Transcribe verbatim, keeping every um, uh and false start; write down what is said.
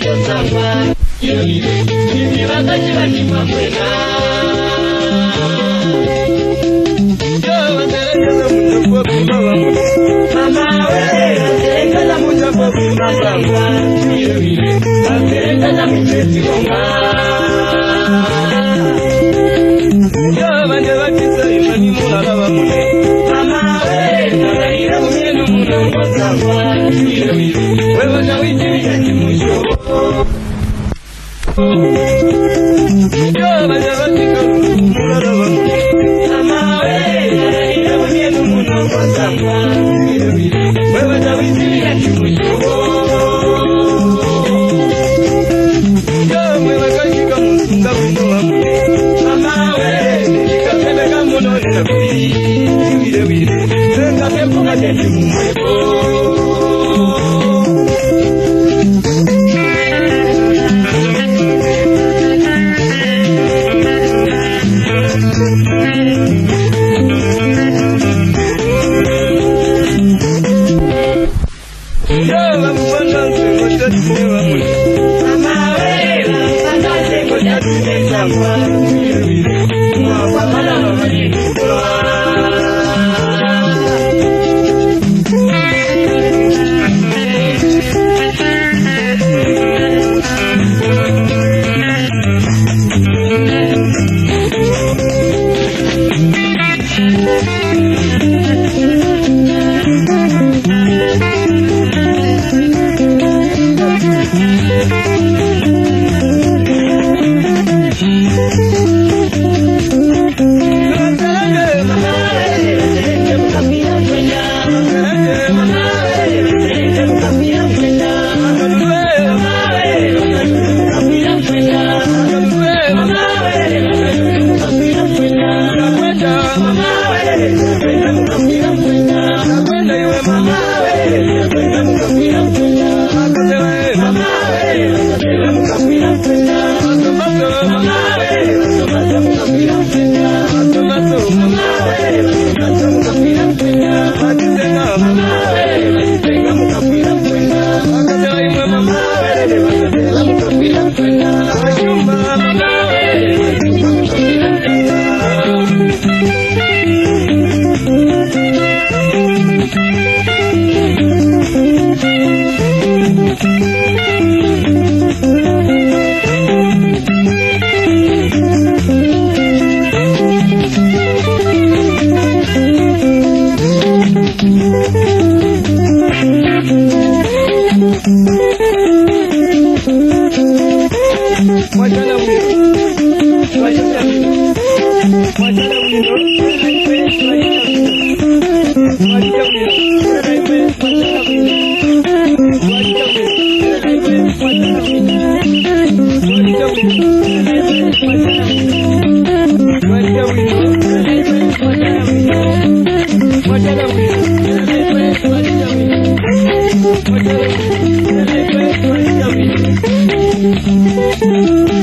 sangwa Yini wakati waki mamwena Mama we Asereka la muja kwa kuma sangwa Asereka la mipesi konga Yabande wakisa imani mulala wa mune Mama we Naraira muyenu muna kwa sangwa Wewa na witi ya jimusho Yabande wakika mulala wa mune Mama we Naraira muyenu muna kwa sangwa Wewa na witi ya jimusho Yabwe wakashika musunga wino wa mune Mama we Nikapeleka muno nina kuli Wile wile Senga pepo kajeji mumwepo Yawa mwana sengo jatume wa mune Mama we Mwana sengo jatume sangwa Wile wile Mwa mwana wa mali What